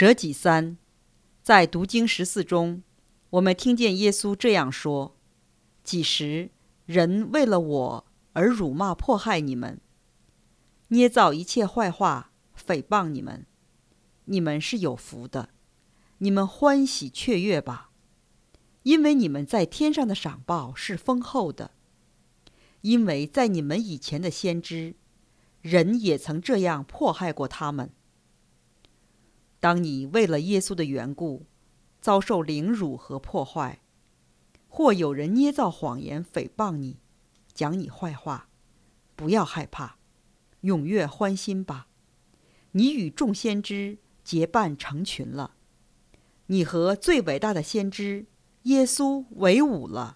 舍己三，在读经14中，我们听见耶稣这样说：几时人为了我而辱骂迫害你们，捏造一切坏话，诽谤你们，你们是有福的，你们欢喜雀跃吧，因为你们在天上的赏报是丰厚的。因为在你们以前的先知，人也曾这样迫害过他们。当你为了耶稣的缘故遭受凌辱和破坏，或有人捏造谎言诽谤你，讲你坏话，不要害怕，踊跃欢欣吧，你与众先知结伴成群了，你和最伟大的先知耶稣为伍了。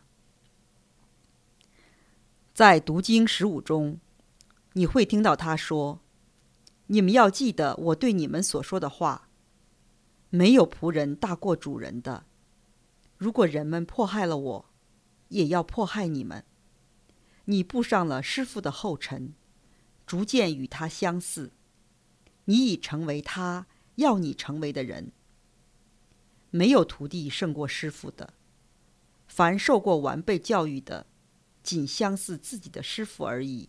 在读经15中，你会听到他说：你们要记得我对你们所说的话，没有仆人大过主人的。如果人们迫害了我，也要迫害你们。你步上了师父的后尘，逐渐与他相似，你已成为他要你成为的人。没有徒弟胜过师父的，凡受过完备教育的，仅相似自己的师父而已。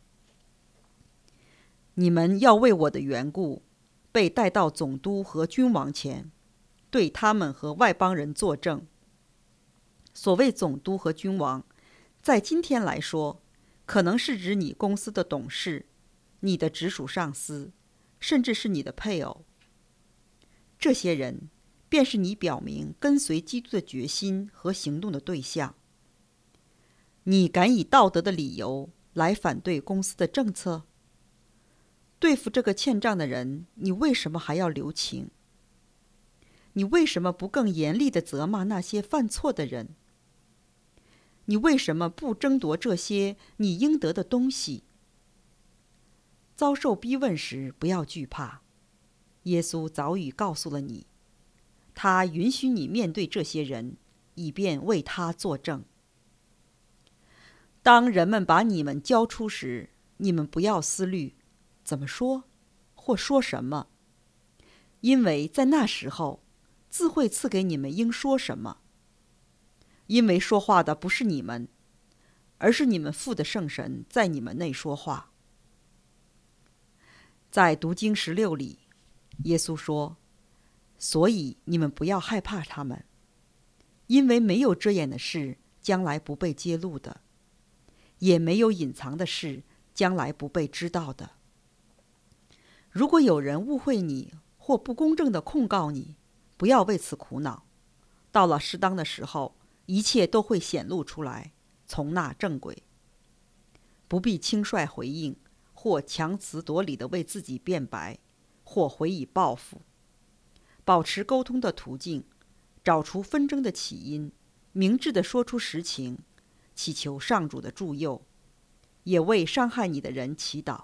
你们要为我的缘故被带到总督和君王前，对他们和外邦人作证。所谓总督和君王，在今天来说，可能是指你公司的董事、你的直属上司，甚至是你的配偶。这些人便是你表明跟随基督的决心和行动的对象。你敢以道德的理由来反对公司的政策？对付这个欠账的人，你为什么还要留情？你为什么不更严厉地责骂那些犯错的人？你为什么不争夺这些你应得的东西？遭受逼问时不要惧怕，耶稣早已告诉了你，他允许你面对这些人，以便为他作证。当人们把你们交出时，你们不要思虑怎么说或说什么，因为在那时候，自会赐给你们应说什么。因为说话的不是你们，而是你们父的圣神在你们内说话。在读经16里，耶稣说：所以你们不要害怕他们，因为没有遮掩的事将来不被揭露的，也没有隐藏的事将来不被知道的。如果有人误会你或不公正地控告你，不要为此苦恼，到了适当的时候，一切都会显露出来，从那正轨。不必轻率回应，或强词夺理地为自己辩白，或回以报复。保持沟通的途径，找出纷争的起因，明智地说出实情，祈求上主的助佑，也为伤害你的人祈祷。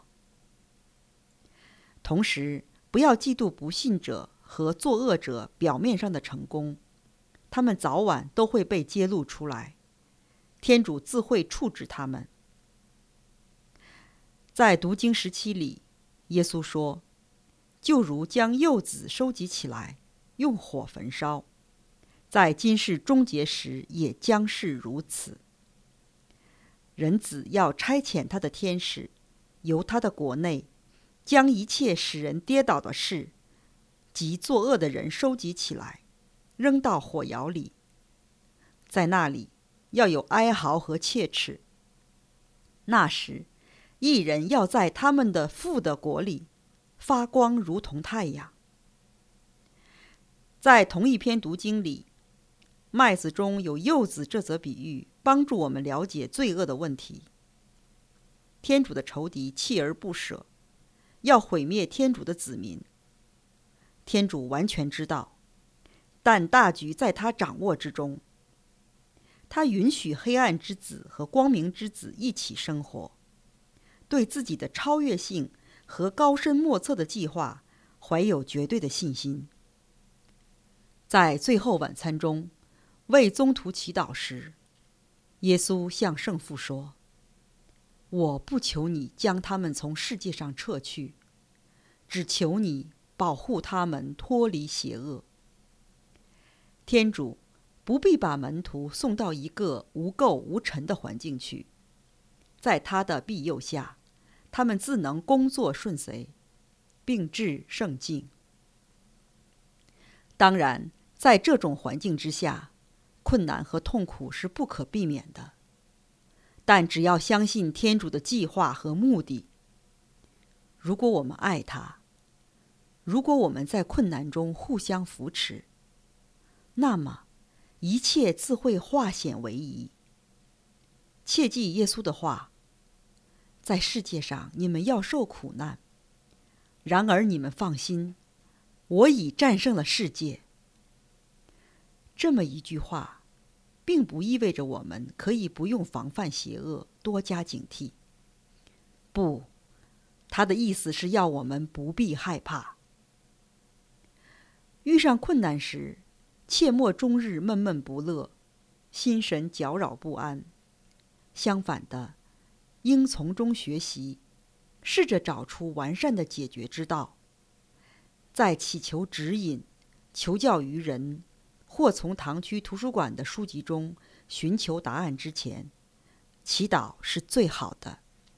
同时，不要嫉妒不信者和作恶者表面上的成功，他们早晚都会被揭露出来，天主自会处置他们。在读经17里，耶稣说：就如将幼子收集起来，用火焚烧，在今世终结时也将是如此。人子要差遣他的天使，由他的国内，将一切使人跌倒的事及作恶的人收集起来，扔到火窑里。在那里要有哀嚎和切齿。那时，义人要在他们的父的国里发光，如同太阳。在同一篇读经里，麦子中有柚子这则比喻，帮助我们了解罪恶的问题。天主的仇敌锲而不舍，要毁灭天主的子民。天主完全知道，但大局在他掌握之中。他允许黑暗之子和光明之子一起生活，对自己的超越性和高深莫测的计划怀有绝对的信心。在最后晚餐中，为宗徒祈祷时，耶稣向圣父说：我不求你将他们从世界上撤去，只求你保护他们脱离邪恶。天主不必把门徒送到一个无垢无尘的环境去，在他的庇佑下，他们自能工作顺遂，并至圣境。当然，在这种环境之下，困难和痛苦是不可避免的。但只要相信天主的计划和目的，如果我们爱他，如果我们在困难中互相扶持，那么一切自会化险为夷。切记耶稣的话：在世界上你们要受苦难，然而你们放心，我已战胜了世界。这么一句话并不意味着我们可以不用防范邪恶，多加警惕。不，他的意思是要我们不必害怕。遇上困难时，切莫终日闷闷不乐，心神搅扰不安。相反的，应从中学习，试着找出完善的解决之道。在祈求指引、求教于人，或从堂区图书馆的书籍中寻求答案之前，祈祷是最好的。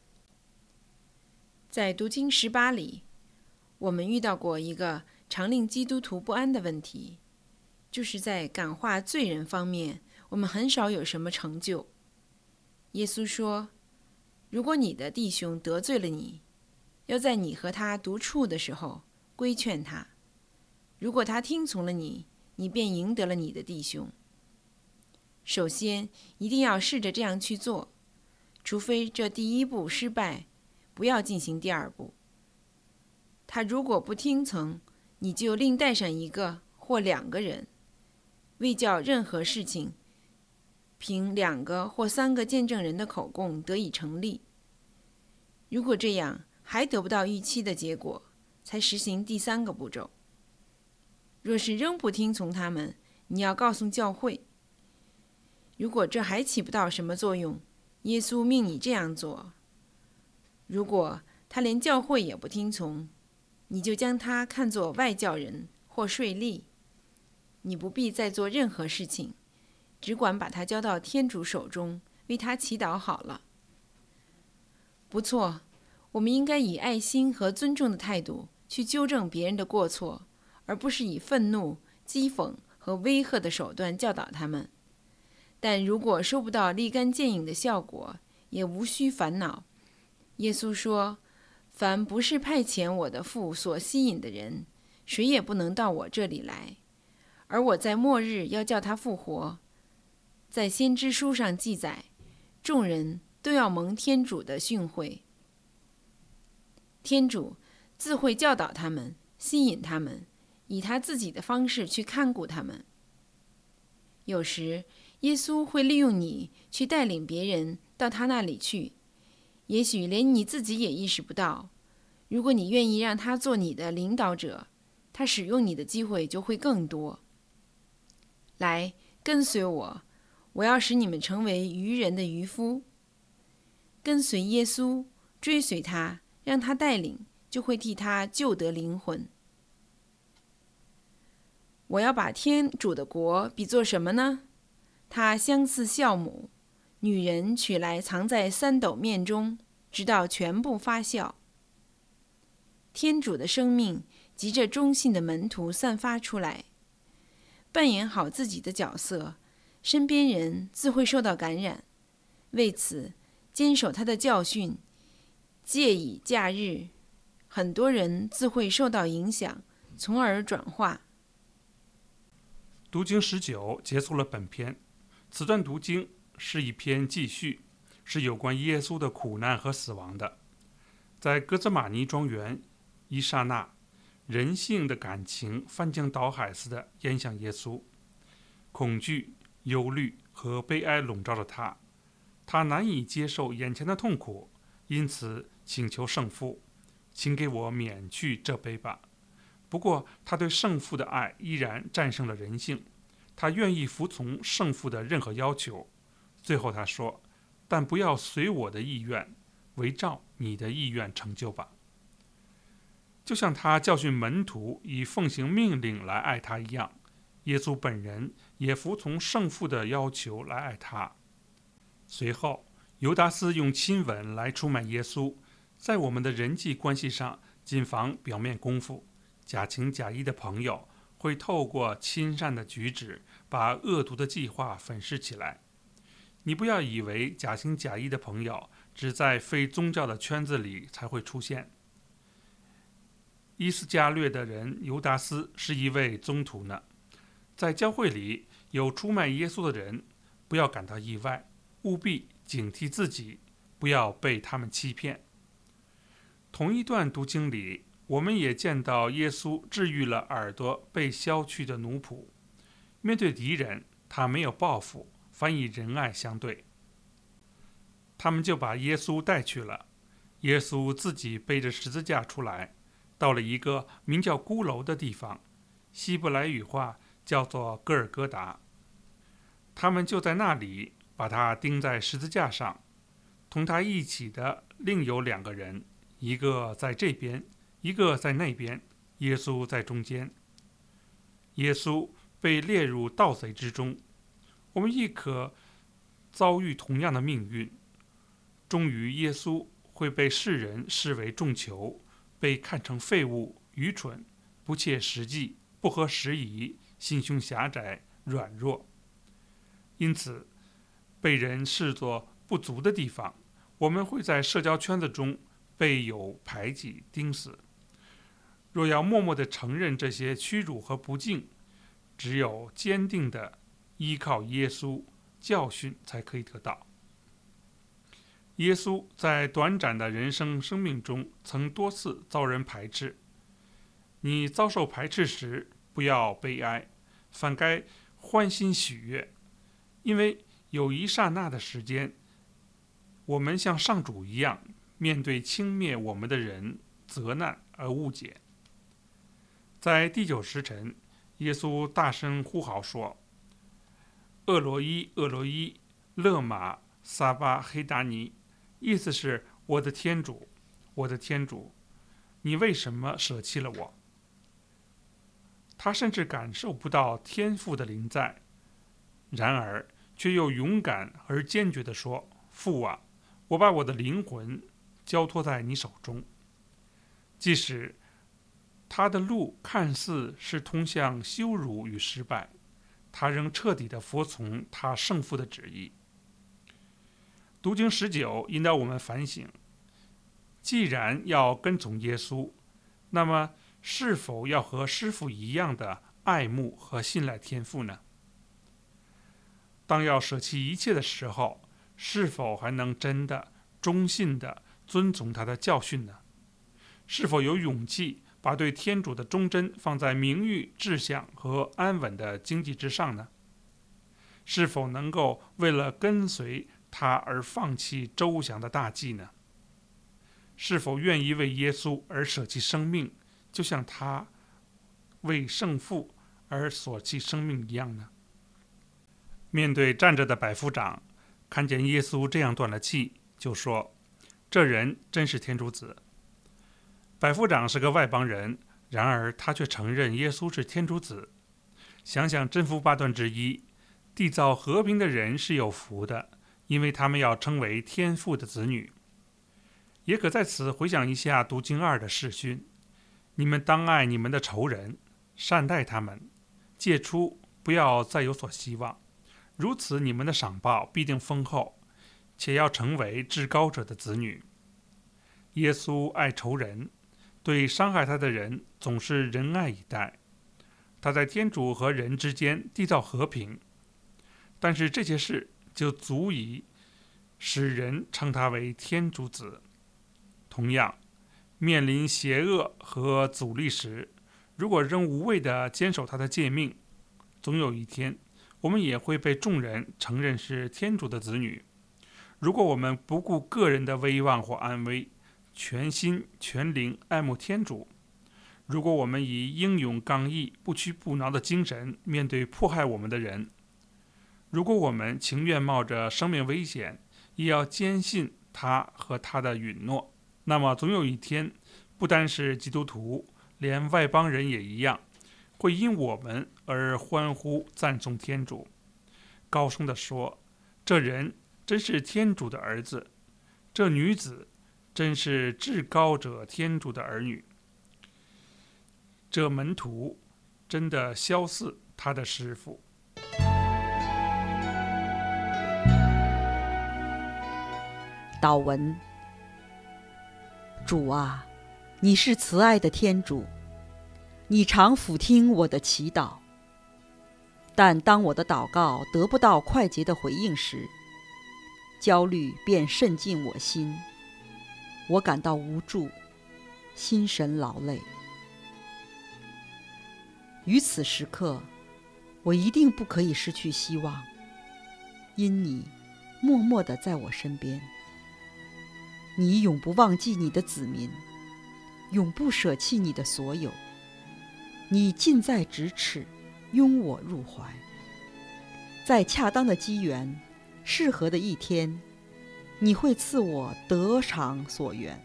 在读经18里，我们遇到过一个常令基督徒不安的问题，就是在感化罪人方面，我们很少有什么成就。耶稣说，如果你的弟兄得罪了你，要在你和他独处的时候规劝他，如果他听从了你，你便赢得了你的弟兄。首先，一定要试着这样去做，除非这第一步失败，不要进行第二步。他如果不听从，你就另带上一个或2个人，为叫任何事情凭2个或3个见证人的口供得以成立。如果这样还得不到预期的结果，才实行第3个步骤。若是仍不听从他们，你要告诉教会。如果这还起不到什么作用，耶稣命你这样做。如果他连教会也不听从，你就将他看作外教人或税吏。你不必再做任何事情，只管把他交到天主手中，为他祈祷好了。不错，我们应该以爱心和尊重的态度去纠正别人的过错，而不是以愤怒、讥讽和威吓的手段教导他们。但如果收不到立竿见影的效果，也无需烦恼。耶稣说，凡不是派遣我的父所吸引的人，谁也不能到我这里来。而我在末日要叫他复活。在先知书上记载，众人都要蒙天主的训诲。天主自会教导他们，吸引他们，以他自己的方式去看顾他们。有时耶稣会利用你去带领别人到他那里去，也许连你自己也意识不到。如果你愿意让他做你的领导者，他使用你的机会就会更多。来，跟随我，我要使你们成为渔人的渔夫。跟随耶稣，追随他，让他带领，就会替他救得灵魂。我要把天主的国比作什么呢？它相似酵母，女人取来藏在3斗面中，直到全部发酵。天主的生命藉着忠信的门徒散发出来。扮演好自己的角色，身边人自会受到感染。为此，坚守他的教训，戒以假日，很多人自会受到影响，从而转化。 读经19结束了本篇。此段读经是一篇记叙，是有关耶稣的苦难和死亡的。在哥泽玛尼庄园一刹那，人性的感情翻江倒海似的淹向耶稣，恐惧、忧虑和悲哀笼罩着他，他难以接受眼前的痛苦，因此请求圣父，请给我免去这杯吧。不过他对圣父的爱依然战胜了人性，他愿意服从圣父的任何要求。最后他说，但不要随我的意愿，惟照你的意愿成就吧。 就像他教训门徒以奉行命令来爱他一样，耶稣本人也服从圣父的要求来爱他。随后，犹达斯用亲吻来出卖耶稣。在我们的人际关系上，谨防表面功夫，假情假意的朋友会透过亲善的举止，把恶毒的计划粉饰起来。你不要以为假情假意的朋友只在非宗教的圈子里才会出现。伊斯加略的人犹达斯是一位宗徒呢，在教会里有出卖耶稣的人，不要感到意外，务必警惕自己，不要被他们欺骗。同一段读经里，我们也见到耶稣治愈了耳朵被削去的奴仆。面对敌人，他没有报复，反以仁爱相对。他们就把耶稣带去了。耶稣自己背着十字架出来，到了一个名叫孤楼的地方，希伯来语话叫做哥尔哥达。他们就在那里把他钉在十字架上，同他一起的另有2个人，一个在这边，一个在那边，耶稣在中间。耶稣被列入盗贼之中，我们亦可遭遇同样的命运。终于耶稣会被世人视为重囚，被看成废物、愚蠢、不切实际、不合时宜、心胸狭窄、软弱。因此，被人视作不足的地方，我们会在社交圈子中被有排挤、钉死。若要默默地承认这些屈辱和不敬，只有坚定地依靠耶稣教训才可以得到。耶稣在短暂的人生命中曾多次遭人排斥。你遭受排斥时，不要悲哀，反该欢欣喜悦，因为有一刹那的时间，我们像上主一样面对轻蔑我们的人责难而误解。在第9时辰，耶稣大声呼号说：“厄罗伊，厄罗伊，勒马撒巴黑达尼。”意思是：我的天主，我的天主，你为什么舍弃了我？他甚至感受不到天父的临在，然而却又勇敢而坚决地说：“父啊，我把我的灵魂交托在你手中。”即使他的路看似是通向羞辱与失败，他仍彻底地服从他圣父的旨意。读经19引导我们反省：既然要跟从耶稣，那么是否要和师父一样的爱慕和信赖天父呢？当要舍弃一切的时候，是否还能真的忠信地遵从他的教训呢？是否有勇气把对天主的忠贞放在名誉、志向和安稳的经济之上呢？是否能够为了跟随他而放弃周详的大计呢？是否愿意为耶稣而舍弃生命，就像他为圣父而舍弃生命一样呢？面对站着的百夫长，看见耶稣这样断了气，就说：“这人真是天主子。”百夫长是个外邦人，然而他却承认耶稣是天主子。想想真福8段之一，缔造和平的人是有福的，因为他们要称为天父的子女。也可在此回想一下读经2的视训：你们当爱你们的仇人，善待他们，戒出，不要再有所希望。如此，你们的赏报必定丰厚，且要成为至高者的子女。耶稣爱仇人，对伤害他的人总是仁爱以待。他在天主和人之间缔造和平，但是这些事就足以使人称他为天主子。同样，面临邪恶和阻力时，如果仍无畏地坚守他的诫命，总有一天我们也会被众人承认是天主的子女。如果我们不顾个人的威望或安危，全心全灵爱慕天主，如果我们以英勇刚毅、不屈不挠的精神面对迫害我们的人，如果我们情愿冒着生命危险，也要坚信他和他的允诺，那么总有一天， 不单是基督徒，连外邦人也一样，会因我们而欢呼赞颂天主，高声地说：这人真是天主的儿子，这女子真是至高者天主的儿女。这门徒真的肖似他的师傅。 祷文：主啊，你是慈爱的天主，你常俯听我的祈祷，但当我的祷告得不到快捷的回应时，焦虑便渗进我心，我感到无助，心神劳累。于此时刻，我一定不可以失去希望，因你默默地在我身边。你永不忘记你的子民，永不舍弃你的所有。你近在咫尺，拥我入怀。在恰当的机缘，适合的一天，你会赐我得偿所愿。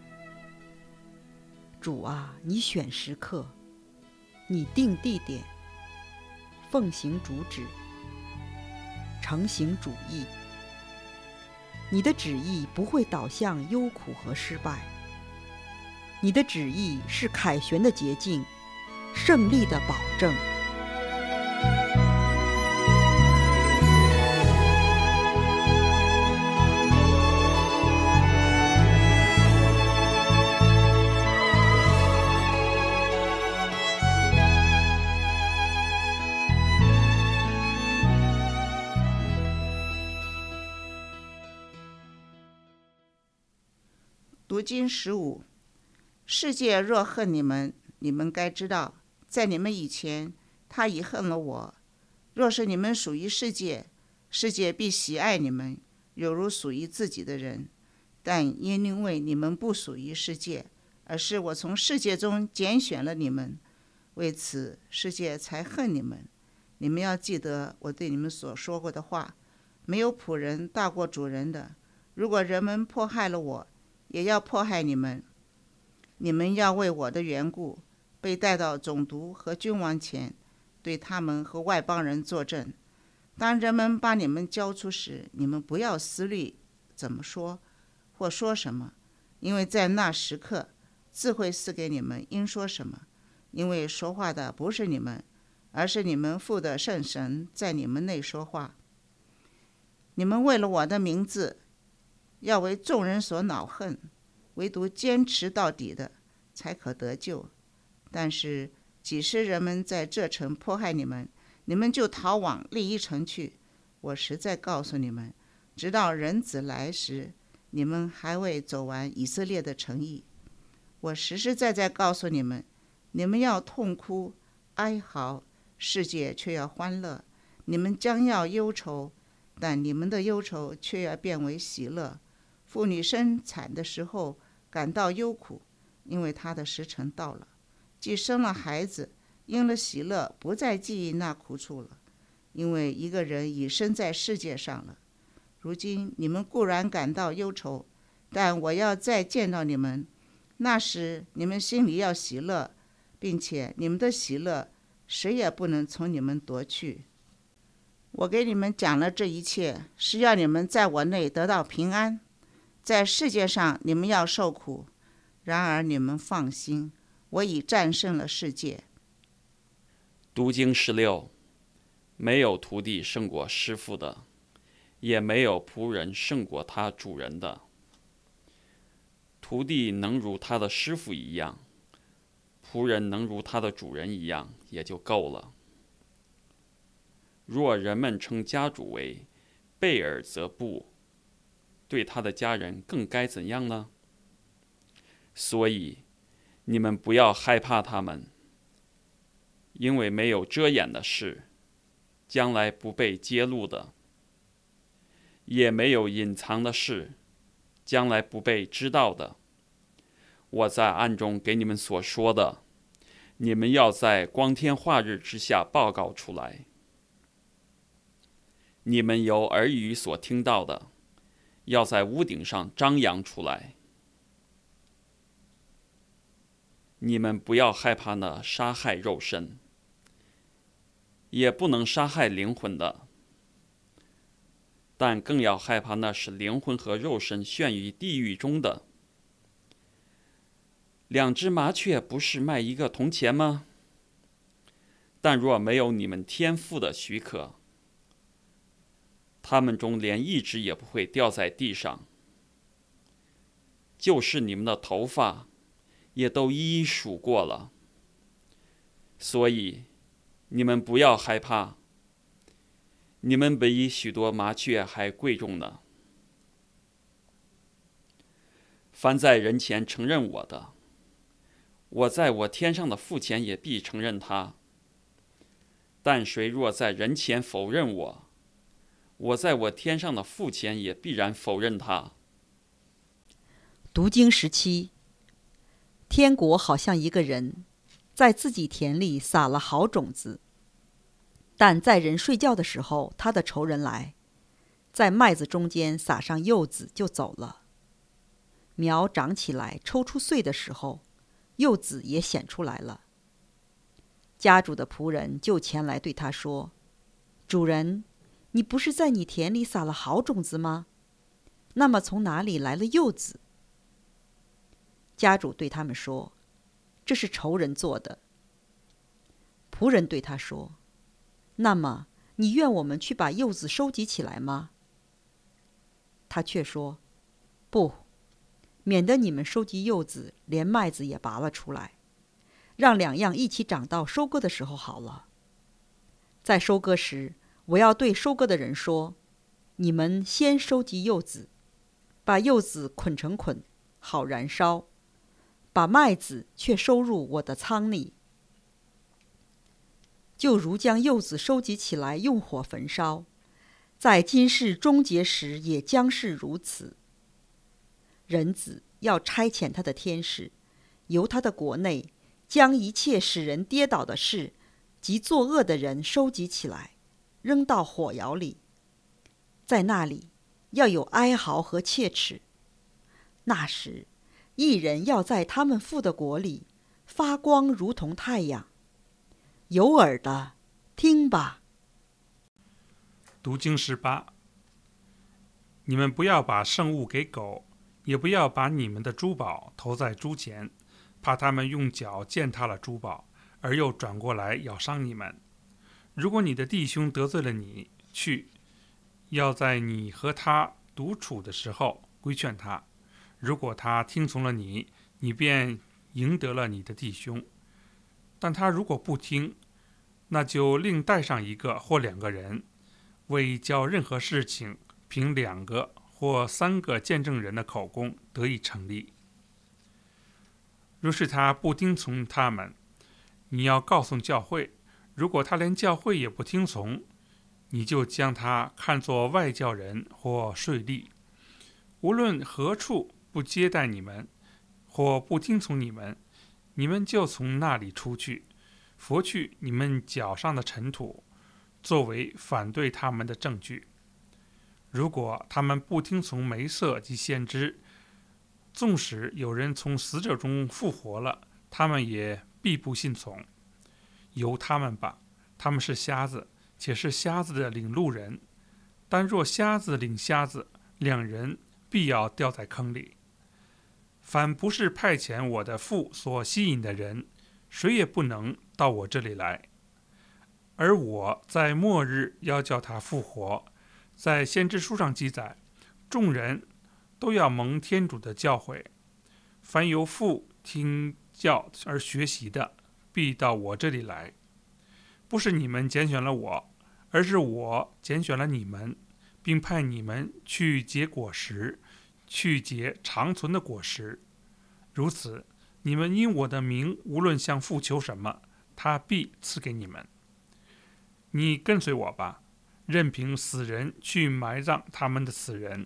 主啊，你选时刻，你定地点，奉行主旨，承行主意。你的旨意不会导向忧苦和失败，你的旨意是凯旋的捷径，胜利的保证。 读经15，世界若恨你们，你们该知道，在你们以前，他已恨了我。若是你们属于世界，世界必喜爱你们，犹如属于自己的人。但因为你们不属于世界，而是我从世界中拣选了你们，为此世界才恨你们。你们要记得我对你们所说过的话，没有仆人大过主人的。如果人们迫害了我，也要迫害你们。你们要为我的缘故被带到总督和君王前，对他们和外邦人作证。当人们把你们交出时，你们不要思虑怎么说或说什么，因为在那时刻，自会赐给你们应说什么。因为说话的不是你们，而是你们父的圣神在你们内说话。你们为了我的名字，要为众人所恼恨，唯独坚持到底的才可得救。但是几时人们在这城迫害你们，你们就逃往另一城去。我实在告诉你们，直到人子来时，你们还未走完以色列的城邑。我实实在在告诉你们，你们要痛哭哀嚎，世界却要欢乐。你们将要忧愁，但你们的忧愁却要变为喜乐。妇女生产的时候感到忧苦，因为她的时辰到了，既生了孩子，因了喜乐，不再记忆那苦楚了，因为一个人已生在世界上了。如今你们固然感到忧愁，但我要再见到你们，那时你们心里要喜乐，并且你们的喜乐谁也不能从你们夺去。我给你们讲了这一切，是要你们在我内得到平安。在世界上你们要受苦，然而你们放心，我已战胜了世界。 读经16，没有徒弟胜过师傅的，也没有仆人胜过他主人的。徒弟能如他的师傅一样，仆人能如他的主人一样，也就够了。若人们称家主为贝尔泽布，对他的家人更该怎样呢？所以你们不要害怕他们，因为没有遮掩的事，将来不被揭露的；也没有隐藏的事，将来不被知道的。我在暗中给你们所说的，你们要在光天化日之下报告出来。你们由耳语所听到的，要在屋顶上张扬出来。 你们不要害怕那杀害肉身，也不能杀害灵魂的，但更要害怕那使灵魂和肉身陷于地狱中的。2只麻雀不是卖1个铜钱吗？但若没有你们天父的许可，它们中连1只也不会掉在地上。就是你们的头发也都一一数过了，所以你们不要害怕，你们比许多麻雀还贵重呢。凡在人前承认我的，我在我天上的父前也必承认他。但谁若在人前否认我，我在我天上的父前也必然否认他。 读经17，天国好像一个人在自己田里撒了好种子，但在人睡觉的时候，他的仇人来，在麦子中间撒上柚子就走了。苗长起来抽出穗的时候，柚子也显出来了。家主的仆人就前来对他说：“主人，你不是在你田里撒了好种子吗？那么从哪里来了柚子？”家主对他们说：“这是仇人做的。”仆人对他说：“那么你愿我们去把柚子收集起来吗？”他却说：“不，免得你们收集柚子，连麦子也拔了出来，让2样一起长到收割的时候好了。在收割时，我要对收割的人说：你们先收集柚子，把柚子捆成捆，好燃烧，把麦子却收入我的仓里。就如将柚子收集起来，用火焚烧，在今世终结时也将是如此。人子要差遣他的天使，由他的国内将一切使人跌倒的事及作恶的人收集起来，扔到火窑里。在那里要有哀嚎和切齿。那时，义人要在他们父的国里发光，如同太阳。有耳的听吧。 读经18，你们不要把圣物给狗，也不要把你们的珠宝投在猪前，怕他们用脚践踏了珠宝，而又转过来咬伤你们。如果你的弟兄得罪了你，去，要在你和他独处的时候规劝他。如果他听从了你，你便赢得了你的弟兄。但他如果不听，那就另带上1个或2个人，为叫任何事情凭2个或3个见证人的口供得以成立。若是他不听从他们，你要告诉教会；如果他连教会也不听从，你就将他看作外教人或税吏。无论何处不接待你们，或不听从你们，你们就从那里出去，拂去你们脚上的尘土，作为反对他们的证据。如果他们不听从梅瑟及先知，纵使有人从死者中复活了，他们也必不信从。由他们吧，他们是瞎子，且是瞎子的领路人。但若瞎子领瞎子，2人必要掉在坑里。凡不是派遣我的父所吸引的人，谁也不能到我这里来。而我在末日要叫他复活。在先知书上记载，众人都要蒙天主的教诲。凡由父听教而学习的，必到我这里来。不是你们拣选了我，而是我拣选了你们，并派你们去结果实，去结长存的果实。如此，你们因我的名无论向父求什么，他必赐给你们。你跟随我吧，任凭死人去埋葬他们的死人。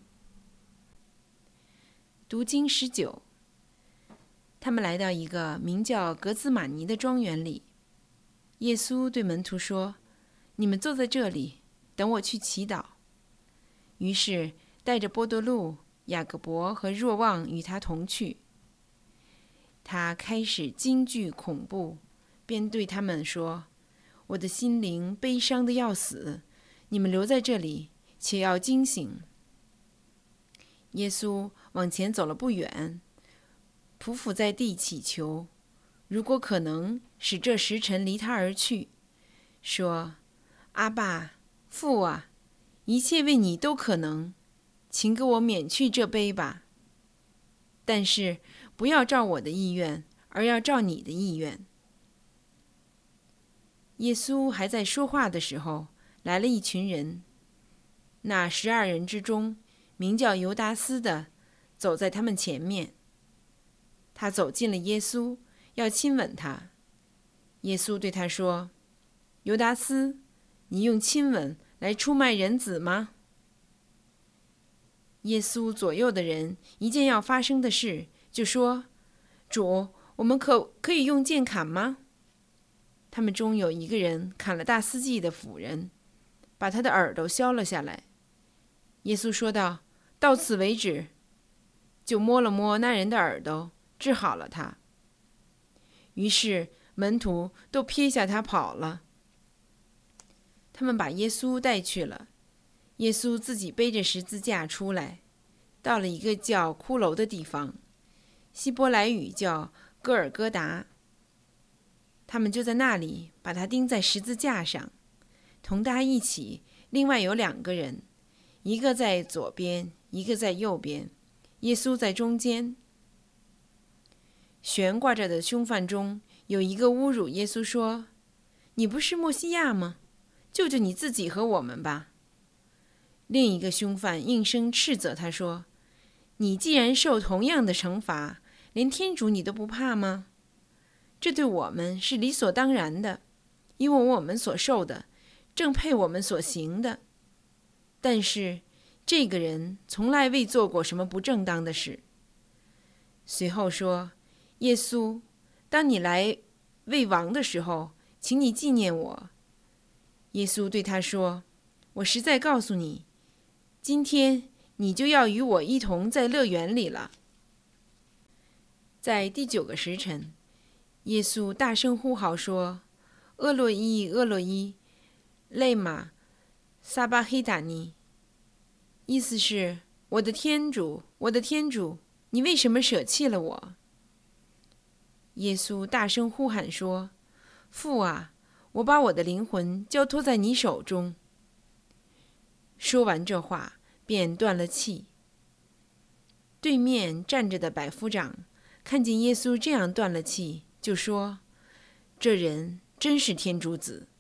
读经19，他们来到一个名叫格兹玛尼的庄园里。耶稣对门徒说：“你们坐在这里，等我去祈祷。”于是带着波多禄、雅各伯和若望与他同去。 他开始惊惧恐怖，便对他们说：“我的心灵悲伤的要死，你们留在这里，且要惊醒。”耶稣往前走了不远，匍匐在地祈求，如果可能，使这时辰离他而去，说：“阿爸，父啊，一切为你都可能，请给我免去这杯吧。但是不要照我的意愿，而要照你的意愿。”耶稣还在说话的时候，来了一群人。那12人之中，名叫犹达斯的走在他们前面。他走近了耶稣，要亲吻他。耶稣对他说：“犹达斯，你用亲吻来出卖人子吗？”耶稣左右的人一见要发生的事，就说：“主，我们可以用剑砍吗？”他们中有一个人砍了大司祭的妇人，把他的耳朵削了下来。耶稣说道：“到此为止。”就摸了摸那人的耳朵，治好了他。于是门徒都撇下他跑了。他们把耶稣带去了。耶稣自己背着十字架出来，到了一个叫骷髅的地方，希伯来语叫戈尔戈达。他们就在那里把他钉在十字架上，同他一起另外有2个人，一个在左边，一个在右边，耶稣在中间。悬挂着的凶犯中有一个侮辱耶稣说：“你不是默西亚吗？救救你自己和我们吧。”另一个凶犯应声斥责他说：“你既然受同样的惩罚，连天主你都不怕吗？这对我们是理所当然的，因为我们所受的正配我们所行的。但是这个人从来未做过什么不正当的事。”随后说：“耶稣，当你来为王的时候，请你纪念我。”耶稣对他说：“我实在告诉你，今天你就要与我一同在乐园里了。”在第9个时辰，耶稣大声呼号说：“厄洛伊，厄洛伊，勒马撒巴黑达尼。”意思是：“我的天主，我的天主，你为什么舍弃了我？”耶稣大声呼喊说：“父啊，我把我的灵魂交托在你手中。”说完这话，便断了气。对面站着的百夫长看见耶稣这样断了气，就说：“这人真是天主子。”